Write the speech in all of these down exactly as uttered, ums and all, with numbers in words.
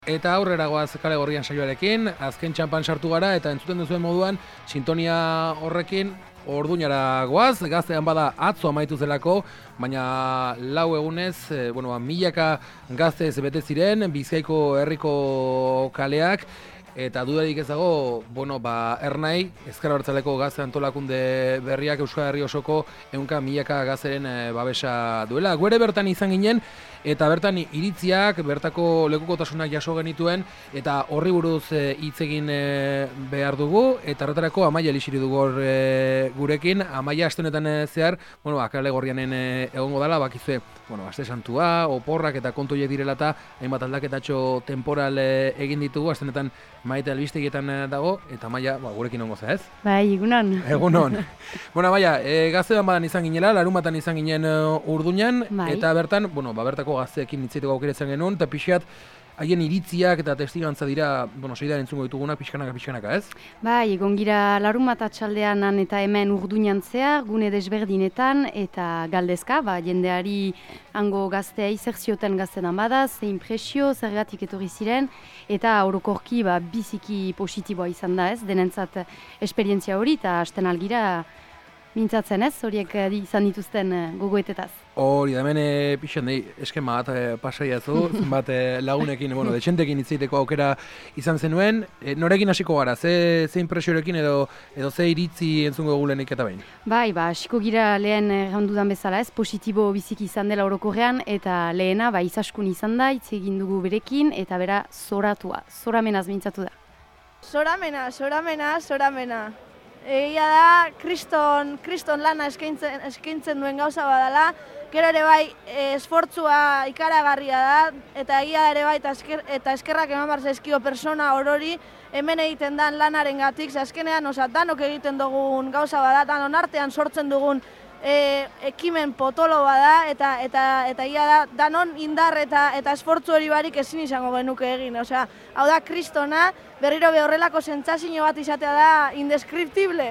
Eta aurrera goaz Kale Gorrian saioarekin, azken txampan sartu gara eta entzuten duzuen moduan sintonia horrekin Orduñara goaz, gaztean bada atzo amaitu zelako, baina lau egunez, e, bueno, milaka gaztez bete ziren, Bizkaiko herriko kaleak, eta dudarik ez dago, bueno, ba, Ernai, Ezker Abertzaleko gazte antolakunde berriak Euskal Herri osoko ehunka milaka gazteren e, babesa duela. Guere bertan izan ginen, eta bertan iritziak, bertako lekukotasunak jaso genituen, eta horri buruz hitz e, egin e, behar dugu, eta horretarako Amaia Elixiri dugu hor e, gurekin. Amaia aste honetan e, zehar, bueno, Kale Gorrianen e, egongo dela, bakizue, bueno, aste santua, oporrak eta kontu horiek direla eta hainbat aldaketatxo temporal e, egin ditugu, aste honetan Maite albistegietan dago, eta Amaia, ba, gurekin ongo za, ez? Bai, egunon. Egunon. Bueno, Amaia, e, gaztean badan izan ginela, larunbatan izan ginen uh, Urduñan, bai. Eta bertan, bueno, ba, bertako gazteekin hitzaiteko aukeratzen genuen, eta pixkat, haien iritziak eta testigantza dira, bueno, segidan entzungo ditugunak pixkanaka, pixkanaka, ez? Bai, egon gira larunbat atxaldean eta hemen Urduñan zehar, gune desberdinetan, eta galdezka, ba, jendeari hango gazteai zer zioten gaztenan bada, ze impresio, zergatik etorri ziren, eta orokorki ba, biziki positiboa izan da, ez? Denentzat esperientzia hori, eta hasten algira mintzatzen, ez? Horiek izan dituzten gogoetetaz. Hori, da hemen e, pixan nahi eskema bat e, pasaiazu, zenbat e, lagunekin, bueno, detxentekin hitzeiteko aukera izan zenuen. E, norekin hasiko gara, ze, ze impresiorekin edo, edo ze iritzi entzungo gulenik eta behin? Bai, ba, hasiko gira lehen errandudan bezala, ez? Positibo biziki izan dela orokorrean, eta lehena, ba, izaskun izan da, hitz egin dugu berekin, eta bera zoratua, zoramenaz mintzatu da. Zoramena, zoramena, zoramena. Egia da, kriston, kriston lana eskaintzen, eskaintzen duen gauza badala, gero ere bai esfortzua ikaragarria da, eta egia ere bai eta, esker, eta eskerrak eman behar zaizkio persona orori hemen egiten dan lanaren gatik, azkenean oza, danok egiten dugun gauza bada, danon artean sortzen dugun e, ekimen potolo bada, eta eta eta egia da, danon indar eta eta esfortzu hori barik ezin izango genuke egin, osea, hau da kristona, berriro be horrelako sentsazio bat izatea da indeskriptible.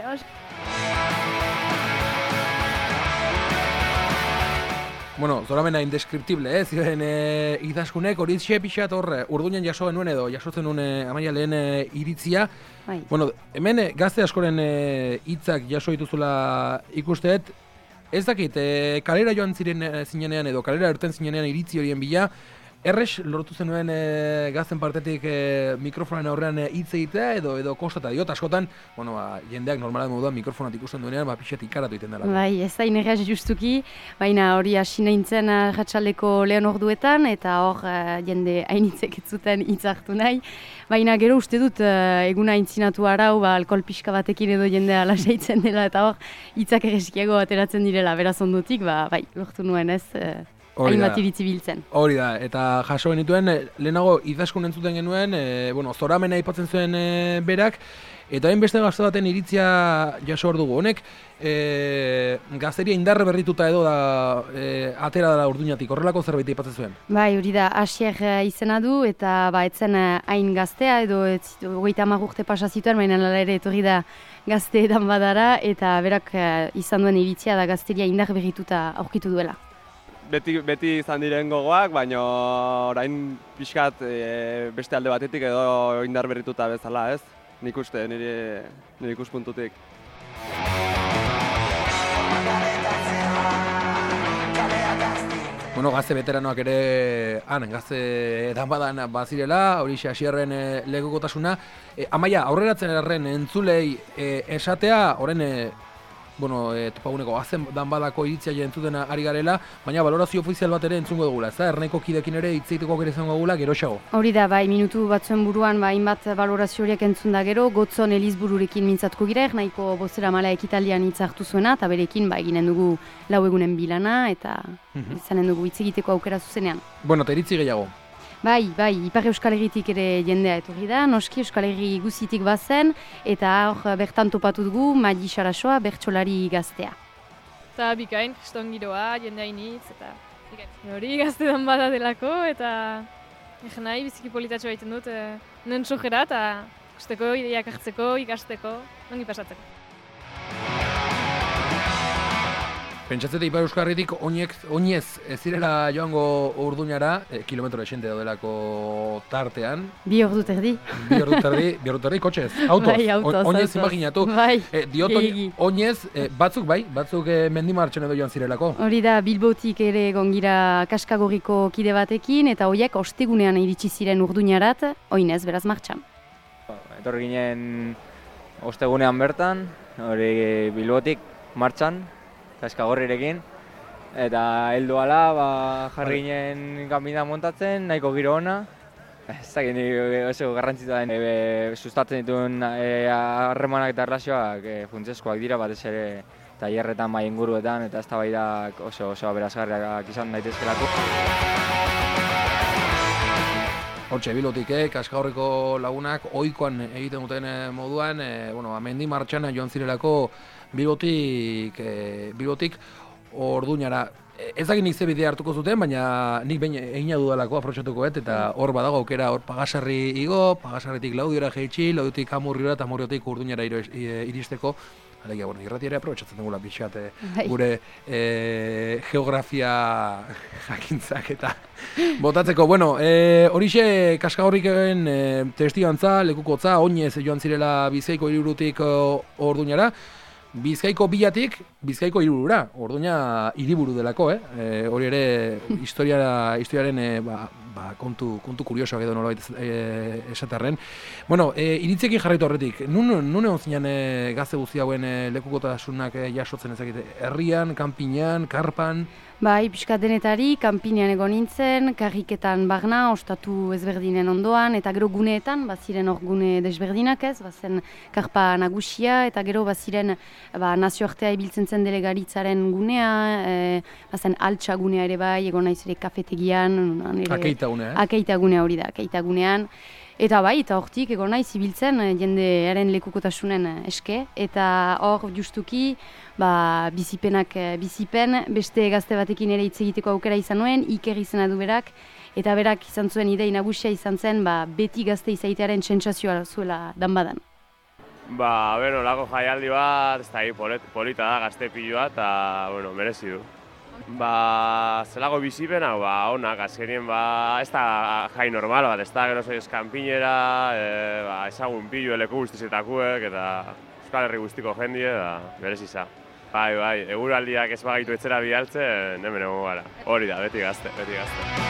Bueno, zoramena indeskriptible, eh? Ziren e, idazkunek hori pixat hor Urduñan jaso genuen edo jasotzen nuen e, Amaia lehen e, iritzia. Bai. Bueno, hemen e, gazte askoren hitzak e, jaso dituzula ikusteet, ez dakit, e, kalera joan ziren e, zinenean edo kalera erten zinenean iritzi horien bila, errex lortu zenuen e, gazten partetik e, mikrofonen aurrean hitz e, egitea edo edo kostata diot askotan, bueno, ba, jendeak normalan moduan mikrofonat ikusten duenean, ba, pixet ikaratu egiten dela. Bai, ez da inerraz justuki, baina hori hasi nintzen jatsaldeko lehen orduetan, eta hor uh, jende hainitzek ez zuten hitz hartu nahi, baina gero uste dut uh, eguna intzinatu arau, ba, alkohol pixka batekin edo jendea lasaitzen dela, eta hor hitzak erreskiago ateratzen direla, beraz ondotik, ba, bai, lortu nuen ez, uh, hainbat iritzi biltzen. Hori da, eta jaso genituen, lehenago idazkun entzuten genuen, e, bueno, zoramena aipatzen zuen e, berak, eta hain beste gazte baten iritzia jaso hor dugu. Honek, e, gazteria indarre berrituta edo da, e, atera da Urduñatik, horrelako zerbait aipatzen zuen? Bai, hori da, Asier izena du, eta ba, etzen hain gaztea, edo hogeita hamar urte pasa zituen, baina hala ere etorri da gazteetan badara, eta berak izan duen iritzia da gazteria indar berrituta aurkitu duela. Beti, beti izan diren gogoak, baina orain pixkat e, beste alde batetik edo indar berrituta bezala, ez? Nik uste, nire, nire ikuspuntutik. Bueno, gazte veteranoak ere, han, gazte edan badan bazirela, hori Asierren e, legokotasuna. E, Amaia, aurreratzen erren entzulei e, esatea, horren e, bueno, e, topaguneko gazten dan badako iritzia entzuten ari garela, baina valorazio ofizial bat ere entzungo dugula, ez da? Ernaiko kidekin ere hitzeiteko gero izango dugula, gero xago. Hori da, bai, minutu batzuen buruan, ba, hainbat valorazio horiek entzun da gero, Gotzon Elizbururekin mintzatuko gira, Ernaiko bozera mala ekitaldian hitz hartu zuena, eta berekin, ba, eginen dugu lau egunen bilana, eta mm-hmm. izanen dugu hitz egiteko aukera zuzenean. Bueno, eta iritzi gehiago. Bai, bai, Ipar Euskal Herritik ere jendea etorri da, noski Euskal Herri guzitik bazen, eta hor bertan topatu dugu Madi Sarasoa bertsolari gaztea. Eta bikain, kriston giroa, jendea initz, eta bikain. Hori gaztetan bada delako, eta egen nahi biziki politatxoa egiten dut, e, nen sojera, eta ikusteko, ideiak hartzeko, ikasteko, ongi pasatzeko. Pentsatzete Ipar Euskarritik oinek, oinez ez zirela joango Urduñara, e, kilometro esente daudelako tartean. Bi ordu terdi. Bi ordu terdi, bi ordu terdi, kotxez, autoz. Bai, autoz, oinez autoz. imaginatu. Bai, E, diot gehiegi. oinez, e, batzuk bai, batzuk e, mendimartxan edo joan zirelako. Hori da, Bilbotik ere egon gira Kaskagorriko kide batekin, eta horiek ostegunean iritsi ziren Urduñarat, oinez, beraz martxan. Etorri ginen ostegunean bertan, hori Bilbotik martxan, Kaskagorrirekin, eta heldu ala, ba, jarri ginen kanpina montatzen, nahiko giro ona. Ez dakit nire oso garrantzitsua den, e, sustatzen dituen e, harremanak eta erlazioak e, funtsezkoak dira, batez ere tailerretan bai inguruetan, eta eztabaidak oso oso aberasgarriak izan daitezkelako. Hortxe, Bilbotik, eh, Kaskagorriko lagunak ohikoan egiten duten eh, moduan, eh, bueno, mendi martxan joan zirelako Bilbotik, eh, Bilbotik Orduñara. Ez dakit nik ze bidea hartuko zuten, baina nik behin egina dudalako aprotxatuko et, eta hor badago aukera hor Pagasarri igo, Pagasarritik Laudiora jeitsi, Laudiotik Amurriora eta Amurriotik Urduñara iristeko. Alegia, bueno, irratiare aprobetxatzen dugula pixat e, gure e, geografia jakintzak eta botatzeko. Bueno, e, horixe Kaskagorriken e, testigantza, lekukotza, oinez joan zirela Bizkaiko hiriburutik Orduñara. Bizkaiko bilatik, Bizkaiko hiriburura, Orduña hiriburu delako, eh? E, hori ere historia, historiaren e, ba, ba, kontu, kontu kuriosoak edo nolabait e, esatarren. Bueno, e, iritziekin jarraitu horretik, nun, nun egon zinean e, gazte guzti hauen e, lekukotasunak e, jasotzen ezakite? Herrian, kanpinan, karpan? Bai, pixka denetari, kanpinean egon nintzen, karriketan barna, ostatu ezberdinen ondoan, eta gero guneetan, baziren hor gune desberdinak ez, bazen karpa nagusia, eta gero baziren ba, nazioartea ibiltzen zen delegaritzaren gunea, e, bazen altxa gunea ere bai, egon naiz ere kafetegian. Akeita gunea, eh? Akeita gunea hori da, akeita gunean. Eta bai, eta hortik egon naiz ibiltzen jendearen lekukotasunen eske, eta hor justuki ba, bizipenak bizipen, beste gazte batekin ere hitz egiteko aukera izan nuen, Iker izena du berak, eta berak izan zuen idei nagusia izan zen, ba, beti gazte izaitearen sentsazioa zuela danbadan. Ba, bueno, lako jaialdi bat, ez da, polita da, gazte pilua, eta, bueno, merezi du. Ba, zelako bizipenak, ba, onak, azkenien, ba, ez da jai normal bat, ez da, gero zoiz kanpinera, e, ba, ezagun pilu, leku guztizetakuek, eta Euskal Herri guztiko jendie, da, berez iza. Bai, bai, eguraldiak ez bagaitu etxera bialtzen, hemen egon gara. Hori da, beti gazte, beti gazte.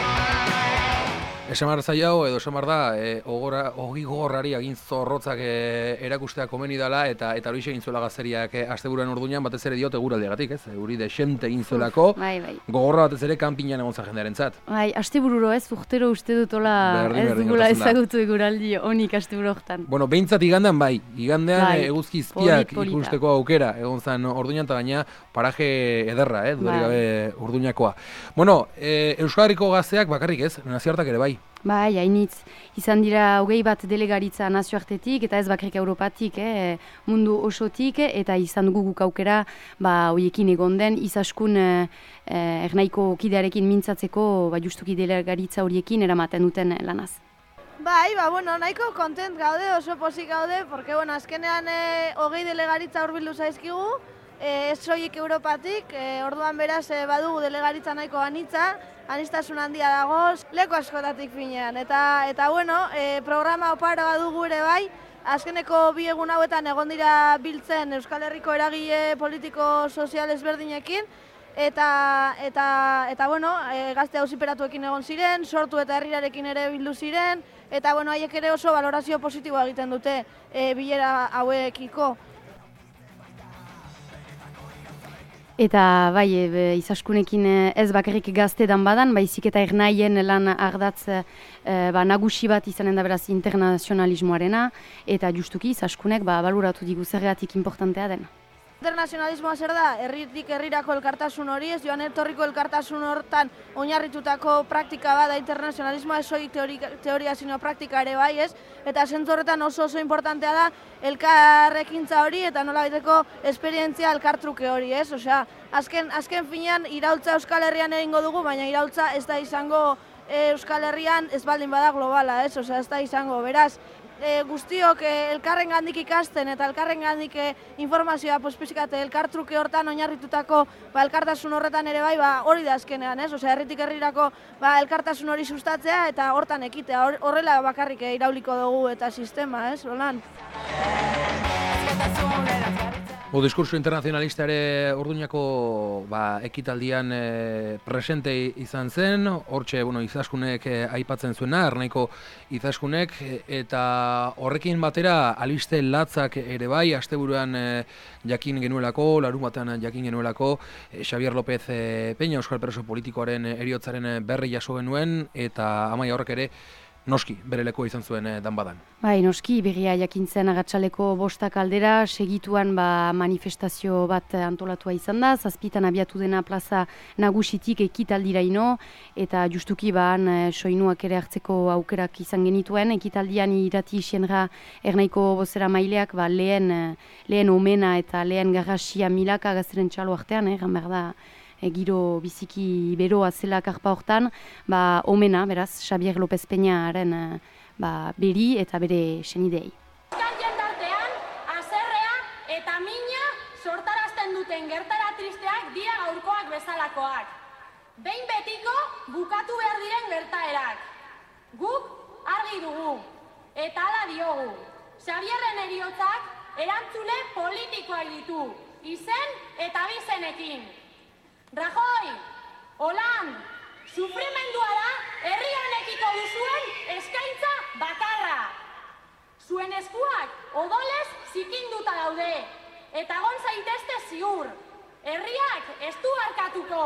Esamar zailau edo esamar da, e, ogora, ogi gogorrari egin zorrotzak e, erakustea komeni dela, eta eta hori egin zuela gazteriak e, asteburuan Orduñan, batez ere diot eguraldiagatik, ez? Euri desente egin zuelako, bai, bai. Gogorra batez ere kanpinan egon za jendearentzat. Bai, astebururo ez, urtero uste dut ola Berdin, ez berdin dugula gertatzen da. ezagutu eguraldi honik asteburu hortan. Bueno, behintzat igandean bai, igandean Bai, e, eguzki izpiak polit, polita. ikusteko aukera egon zen Orduñan, eta gaina paraje ederra, eh, dudarik Bai. gabe Urduñakoa. Bueno, e, Euskal Herriko gazteak bakarrik ez, nazioartak ere bai. Bai, hainitz, izan dira hogei bat delegaritza nazioartetik, eta ez bakrik Europatik, eh, mundu osotik, eta izan dugu guk aukera, ba, hoiekin egon den, izaskun eh, eh, ernaiko kidearekin mintzatzeko, ba, justuki delegaritza horiekin eramaten duten lanaz. Bai, ba, bueno, nahiko kontent gaude, oso pozik gaude, porque, bueno, azkenean eh, hogei delegaritza hurbildu zaizkigu, eh, ez soilik Europatik, eh, orduan beraz eh, badugu delegaritza nahiko anitza, anistasun handia dagoz, leku askotatik finean. Eta, eta bueno, e, programa oparoa dugu ere bai, azkeneko bi egun hauetan egon dira biltzen Euskal Herriko eragile politiko sozial ezberdinekin, eta, eta, eta bueno, e, gazte auziperatuekin egon ziren, sortu eta herrirarekin ere bildu ziren, eta bueno, haiek ere oso valorazio positiboa egiten dute e, bilera hauekiko. Eta bai, e, izaskunekin ez bakarrik gaztedan badan, baizik eta ernaien lan ardatz e, ba, nagusi bat izanen da beraz internazionalismoarena, eta justuki izaskunek ba, baluratu digu zergatik importantea den. Internazionalismoa zer da? Herritik herrirako elkartasun hori, ez joan etorriko elkartasun hortan oinarritutako praktika bat da internazionalismoa, ez soilik teoria, teoria sino praktika ere bai, ez? Eta zentzu horretan oso oso importantea da elkarrekintza hori eta nolabaiteko esperientzia elkartruke hori, ez? Osea, azken, azken finean iraultza Euskal Herrian egingo dugu, baina iraultza ez da izango e, Euskal Herrian ez baldin bada globala, ez? Osea, ez da izango, beraz, e, guztiok e, elkarren gandik ikasten eta elkarren gandik e, informazioa pospizikate elkartruke hortan oinarritutako ba, elkartasun horretan ere bai, ba, hori da azkenean, ez? Osea, herritik herrirako ba, elkartasun hori sustatzea eta hortan ekitea, horrela bakarrik e, irauliko dugu eta sistema, ez, Roland? O diskurso internazionalista ere Orduñako ba, ekitaldian e, presente izan zen, hortxe bueno, Izaskunek e, aipatzen zuena, Ernaiko Izaskunek, e, eta horrekin batera albiste latzak ere bai, asteburuan e, jakin genuelako, larun batean jakin genuelako, e, Xabier López e, Peña, euskal preso politikoaren eriotzaren berri jaso genuen, eta Amaia horrek ere noski, bere lekoa izan zuen eh, danbadan. Bai, noski, berria jakintzen agatsaleko bostak aldera, segituan ba, manifestazio bat antolatua izan da, zazpitan abiatu dena plaza nagusitik ekitaldiraino, eta justuki baan eh, soinuak ere hartzeko aukerak izan genituen, ekitaldian irati isienra Ernaiko bozera maileak ba, lehen, lehen omena eta lehen garrasia milaka gazteren txalo artean, egan behar da, E, giro biziki beroa zela karpa hortan, ba, omena, beraz, Xabier López Peñaren ba, beri eta bere senidei. Euskal jendartean, haserrea eta mina sortarazten duten gertara tristeak dira gaurkoak bezalakoak. Behin betiko bukatu behar diren gertaerak. Guk argi dugu, eta hala diogu. Xabierren heriotzak erantzule politikoak ditu, izen eta abizenekin. Rajoy, Hollande, sufrimendua da herri honekiko duzuen eskaintza bakarra. Zuen eskuak odolez zikinduta daude, eta egon zaitezte ziur. Herriak ez du barkatuko.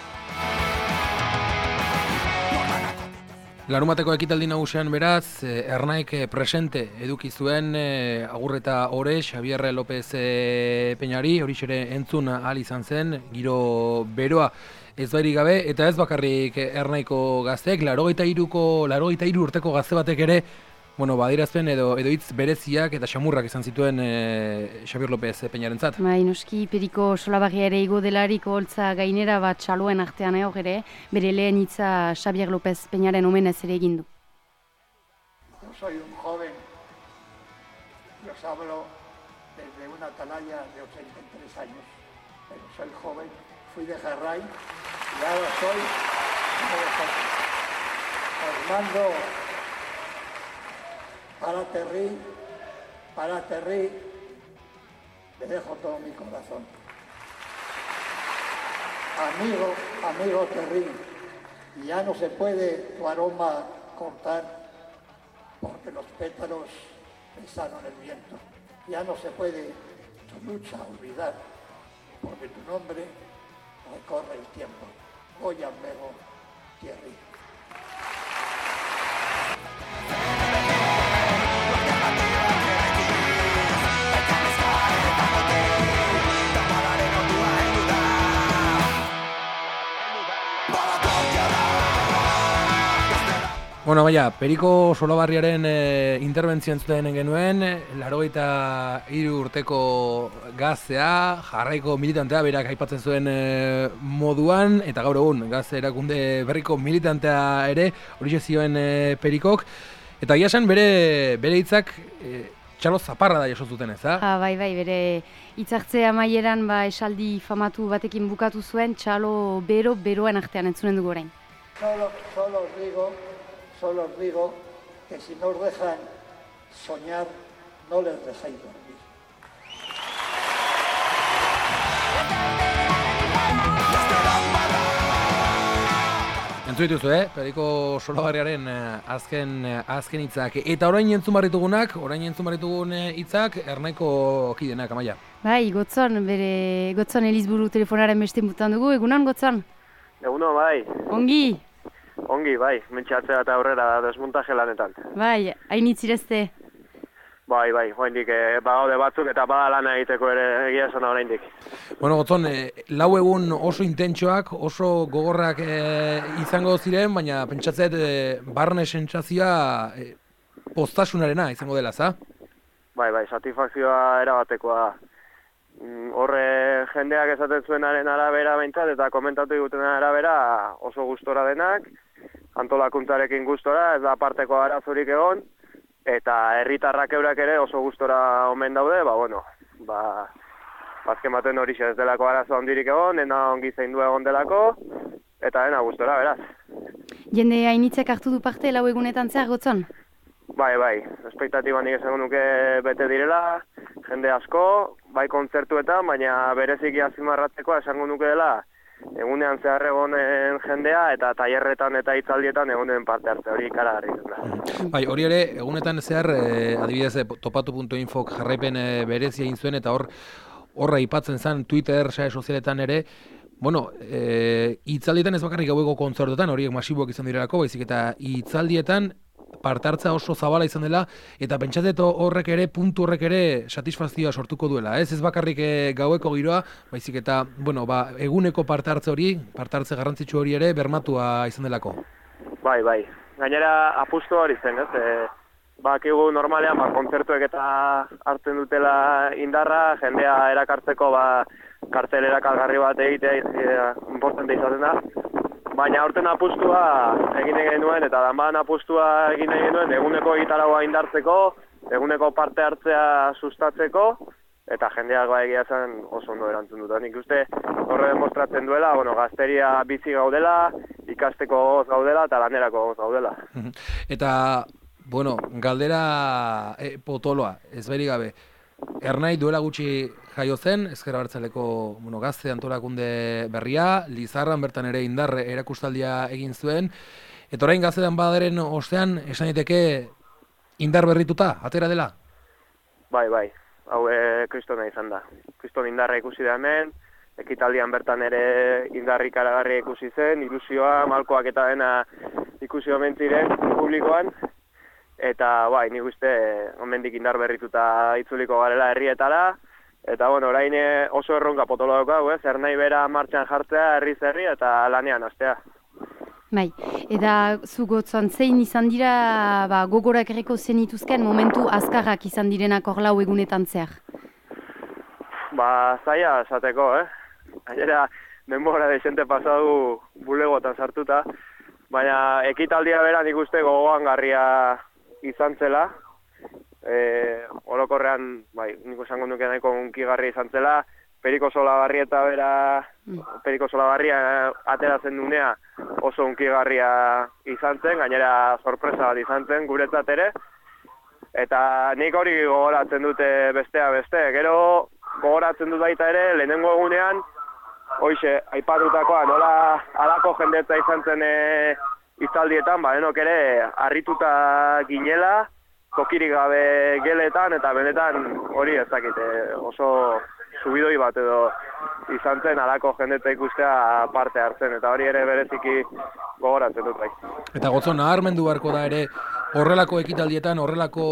Larumateko ekitaldi nagusian beraz, Ernaik presente eduki zuen Agurreta ore Xabier López Peñari, hori ere entzun ahal izan zen, giro beroa ez bairik gabe, eta ez bakarrik Ernaiko gazteek, laurogeita hiruko, laurogeita hiru urteko gazte batek ere, bueno, badirazpen edo edo hitz bereziak eta xamurrak izan zituen e, Xabier López Peñarentzat. Bai, noski Periko Solabarria ere igo delarik holtza gainera bat txaloen artean hor ere, bere lehen hitza Xabier López Peñaren omenez ere egin du. Yo soy un joven, y os hablo desde una atalaya de ochenta y tres años, pero soy joven, fui de Jarray y ahora soy de vosotros. Os mando para Terry, para Terry, le dejo todo mi corazón. Amigo, amigo Terry, ya no se puede tu aroma cortar porque los pétalos pesaron el viento. Ya no se puede tu lucha olvidar porque tu nombre recorre el tiempo. Goya Mego, Thierry. Bueno, baina, Periko Solabarriaren e, interbentzioen zuten genuen, laurogeita hiru urteko gaztea, Jarraiko militantea, berak aipatzen zuen e, moduan, eta gaur egun, gazte erakunde berriko militantea ere, hori zioen e, Perikok, eta egia esan bere, bere hitzak e, txalo zaparra da jaso zuten ez, ha? Ah, bai, bai, bere hitzartze amaieran ba, esaldi famatu batekin bukatu zuen, txalo bero, beroen artean entzunen dugu orain. Solo, solo os digo, Solo os digo que si no os dejan soñar, no les dejéis dormir. Entzu dituzu, eh? Periko Solabarriaren azken, azken hitzak. Eta orain entzun barritugunak, orain entzun barritugun hitzak, Ernaiko kidenak, Amaia. Bai, Gotzon, bere Gotzon Elizburu telefonaren beste mutan dugu, egunan Gotzon? Eguno, bai. Ongi? Ongi, bai, mentxatzea eta aurrera desmontaje lanetan. Bai, hain itzirezte? Bai, bai, oraindik eh, bagaude batzuk eta bada lana egiteko ere egia esan oraindik. Bueno, Gotzon, eh, lau egun oso intentsoak, oso gogorrak eh, izango ziren, baina pentsatzeet eh, barne sentsazioa eh, postasunarena izango dela, za? Bai, bai, satisfakzioa erabatekoa da. Horre jendeak esaten zuenaren arabera behintzat eta komentatu egiten arabera oso gustora denak, antolakuntzarekin gustora, ez da aparteko arazorik egon, eta herritarrak eurak ere oso gustora omen daude, ba, bueno, ba, azken baten hori ez delako arazo handirik egon, ena ongi zeindua egon delako, eta ena gustora, beraz. Jende hainitzek hartu du parte lau egunetan zehar Gotzon? Bai, bai, espektatiba nik esango nuke bete direla, jende asko, bai kontzertuetan, baina bereziki azpimarratzeko esango nuke dela, egunean zehar egonen jendea eta tailerretan eta hitzaldietan egonen parte hartze hori ikaragarri da. Bai, hori ere, egunetan zehar, eh, adibidez, eh, topatu puntu infok jarraipen eh, berezia egin zuen, eta hor, horra aipatzen zen Twitter, sare sozialetan ere, bueno, eh, hitzaldietan ez bakarrik gaueko kontzertuetan, horiek masiboak izan direlako, baizik eta hitzaldietan parte hartza oso zabala izan dela, eta pentsatet horrek ere, puntu horrek ere satisfazioa sortuko duela, ez? Ez bakarrik e, gaueko giroa, baizik eta, bueno, ba, eguneko parte hartze hori, parte hartze garrantzitsu hori ere, bermatua izan delako. Bai, bai. Gainera, apustu hori zen, ez? E, bakigu normalean, ba, kontzertuek eta hartzen dutela indarra, jendea erakartzeko, ba, kartelerak algarri bat egitea, e, importante izaten da. Baina aurten apustua egin egin nuen, eta danbadan apustua egin egin nuen, eguneko egitaragoa indartzeko, eguneko parte hartzea sustatzeko, eta jendeak ba egia zen oso ondo erantzun dut. Nik uste horre demostratzen duela, bueno, gazteria bizi gaudela, ikasteko goz gaudela, eta lanerako goz gaudela. Eta, bueno, galdera e, potoloa, ez beri gabe, Ernai duela gutxi jaio zen, Ezker Abertzaleko bueno, gazte antolakunde berria, Lizarran bertan ere indarre erakustaldia egin zuen, eta orain gaztean badaren ostean, esan daiteke indar berrituta, atera dela? Bai, bai, hau e, kristona izan da. Kriston indarra ikusi da hemen, ekitaldian bertan ere indarri ikaragarria ikusi zen, ilusioa, malkoak eta dena ikusi omen ziren publikoan, eta bai, nik uste omendik indar berrituta itzuliko garela herrietara, eta bueno, orain oso erronka potolo daukagu, ez? Ernai bera martxan jartzea, herriz herri eta lanean hastea. Bai, eta zu Gotzon, zein izan dira ba, gogorak erreko zenituzken momentu azkarrak izan direnak hor lau egunetan zehar? Ba, zaila esateko, eh? Gainera, denbora desente pasadu bulegotan sartuta, baina ekitaldia bera nik uste gogoan garria izan zela, e, orokorrean, bai, niko esango nuke nahiko unkigarria izan zela, Periko Solabarri eta bera, Periko Solabarria ateratzen dunea oso unkigarria izan zen, gainera sorpresa bat izan zen guretzat ere, eta nik hori gogoratzen dute bestea beste, gero gogoratzen dut baita ere, lehenengo egunean, hoize, aipatutakoa, nola alako jendetza izan zen e, hitzaldietan, ba, denok ere, harrituta ginela, tokirik gabe geletan, eta benetan hori ez dakit, oso subidoi bat edo izan zen alako jendetza ikustea parte hartzen, eta hori ere bereziki gogoratzen dut bai. Eta Gotzon, naharmendu beharko da ere, horrelako ekitaldietan, horrelako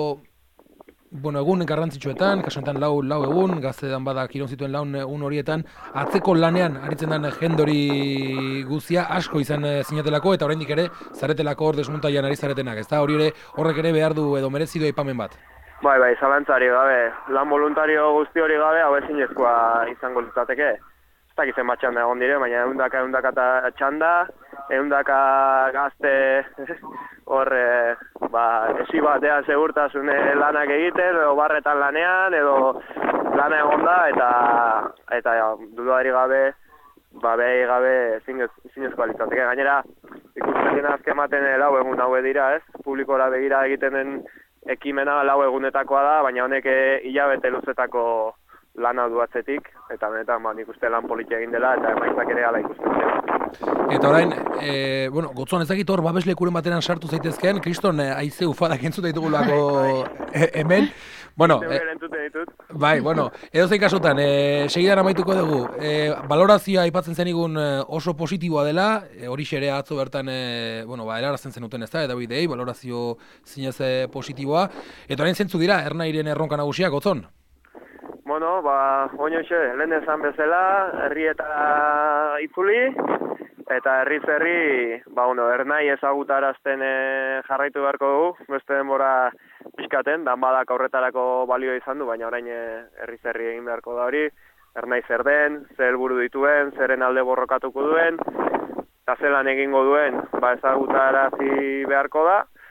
bueno, egun garrantzitsuetan, kasu honetan lau, lau egun, gaztedan bada kiron zituen laun egun horietan, atzeko lanean aritzen den jendori guzia asko izan zinatelako, eta oraindik ere zaretelako hor desmuntaian ari zaretenak, ezta? Hori ere horrek ere behar du edo merezi du aipamen bat. Bai, bai, zalantzari gabe, lan voluntario guzti hori gabe, hau ezinezkoa izango litzateke. Ez dakitzen bat txanda egon dire, baina eundaka eundaka eta txanda, eundaka gazte hor, e, ba, esi batean segurtasune lanak egiten, edo barretan lanean, edo lana egon da, eta, eta ja, dudari gabe, ba, behi gabe zinezkoa litzateke. Gainera, ikusten azken ematen lau egun haue dira, ez? Publikora begira egiten den ekimena lau egunetakoa da, baina honek hilabete luzetako lana du atzetik, eta benetan ba, nik uste lan politia egin dela, eta emaitzak ere ala ikusten dela. Eta orain, e, bueno, Gotzon ezakit hor babeslekuren bateran sartu zaitezken, kriston e, aize ufadak entzuta ditugulako e, hemen. Bueno, e, bai, bueno, edo zein kasutan, e, segidan amaituko dugu, e, balorazioa aipatzen zenigun oso positiboa dela, e, hori xere atzo bertan, e, bueno, ba, erarazten zenuten ez da, eta bidei, balorazio zinez positiboa. Eta orain zentzu dira, Ernairen erronka nagusia, Gotzon? Bueno, ba, oinoxe, lehen esan bezala, herrietara itzuli, eta herriz herri, ba, bueno, Ernai ezagutarazten e, jarraitu beharko dugu, beste denbora pixkaten, danbadak aurretarako balio izan du, baina orain e, herriz herri egin beharko da hori, Ernai zer den, zer helburu dituen, zeren alde borrokatuko duen, eta zelan egingo duen, ba, ezagutarazi beharko da,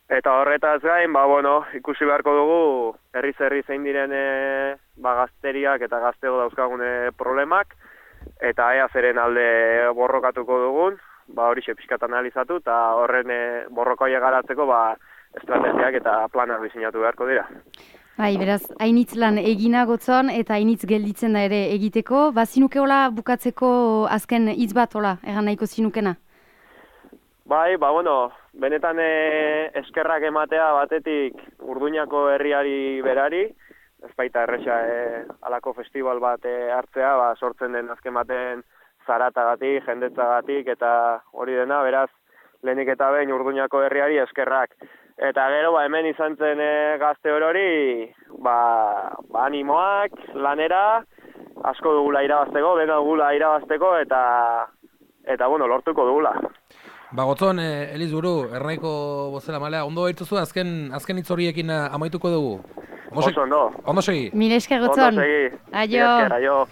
Eta horretaz gain, ba, bueno, ikusi beharko dugu, herriz herri zein diren e, ba, gazteriak eta gaztego dauzkagune problemak, eta ea zeren alde borrokatuko dugun, ba, hori pixkat analizatu, eta horren e, borroka horiek garatzeko ba, estrategiak eta planak diseinatu beharko dira. Bai, beraz, hainitz lan egina gotzon eta hainitz gelditzen da ere egiteko, ba, zinuke hola bukatzeko azken hitz bat hola, egan nahiko zinukena? Bai, ba, bueno, benetan e, eskerrak ematea batetik Urduñako herriari berari, ez baita erresa e, alako festival bat e, hartzea, ba, sortzen den azken baten zaratagatik, jendetzagatik eta hori dena, beraz, lehenik eta behin Urduñako herriari eskerrak. Eta gero, ba, hemen izan zen e, gazte horori, ba, ba, animoak, lanera, asko dugula irabazteko, dena dugula irabazteko, eta, eta bueno, lortuko dugula. Ba, Gotzon, eh, Eliz Buru, ernaiko bozela malea, ondo baituzu, azken, azken hitz horiekin amaituko dugu. Oso ondo. Ondo segi. Mil esker, Gotzon. Ondo segi. Aio. Mil esker, aio.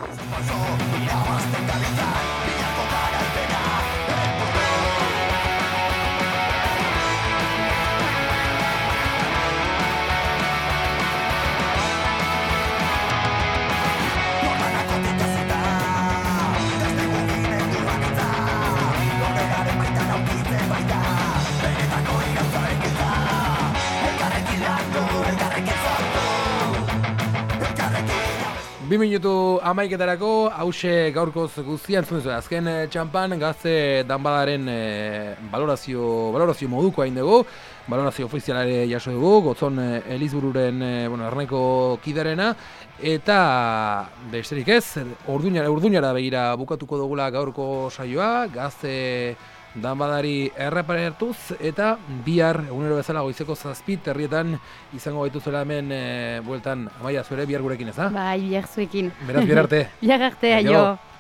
Bi minutu amaiketarako, hause gaurkoz guztian zuen zuen. Azken e, txampan gazte danbadaren e, valorazio, valorazio moduko hain dugu, valorazio ofizialare jaso dugu, Gotzon e, Elizbururen e, bueno, ernaiko kiderena, eta besterik ez, urduñara, urduñara begira bukatuko dugula gaurko saioa, gazte danbadari erreparatuz, eta bihar egunero bezala goizeko zazpit herrietan izango gaituzuela hemen e, bueltan, Amaia, zure bihar gurekin ez da? Bai, bihar zuekin. Beraz, bihar arte. Bihar arte, aio.